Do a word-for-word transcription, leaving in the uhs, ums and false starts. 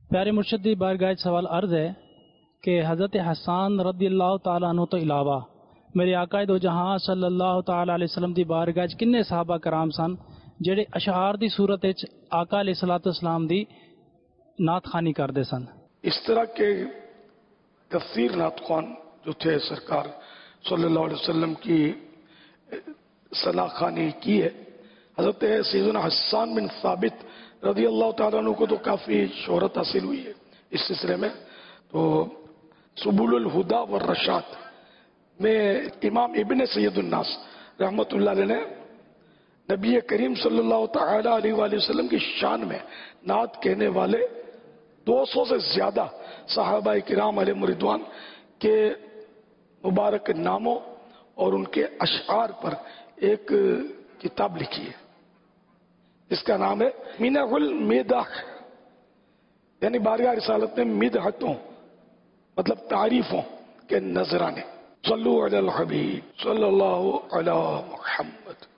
پیارے مرشد دی بارگاہ سوال عرض ہے کہ حضرت حسان رضی اللہ تعالیٰ عنہ تو علاوہ میرے آقا دو جہاں صلی اللہ تعالیٰ علیہ وسلم دی بارگاہ کنے صحابہ کرام سن جڑے اشعار دی صورت وچ آقا علیہ الصلوۃ والسلام دی نعت خوانی کردے سن؟ اس طرح کے تفسیر نعت خوان جو تھے سرکار صلی اللہ علیہ وسلم کی ثنا خوانی کی ہے. حضرت سیدنا حسان بن ثابت رضی اللہ تعالیٰ عنہ کو تو کافی شہرت حاصل ہوئی ہے اس سلسلے میں. تو سبل الہدا والرشاد میں امام ابن سید الناس رحمۃ اللہ علیہ نے نبی کریم صلی اللہ تعالیٰ علیہ وآلہ وسلم کی شان میں نعت کہنے والے دو سو سے زیادہ صحابہ کرام علیہ رضوان کے مبارک ناموں اور ان کے اشعار پر ایک کتاب لکھی ہے. اس کا نام ہے منہ المدح، یعنی بارگاہ رسالت میں مدحتوں مطلب تعریفوں کے نذرانے. صلو علی الحبیب صلی اللہ علی محمد.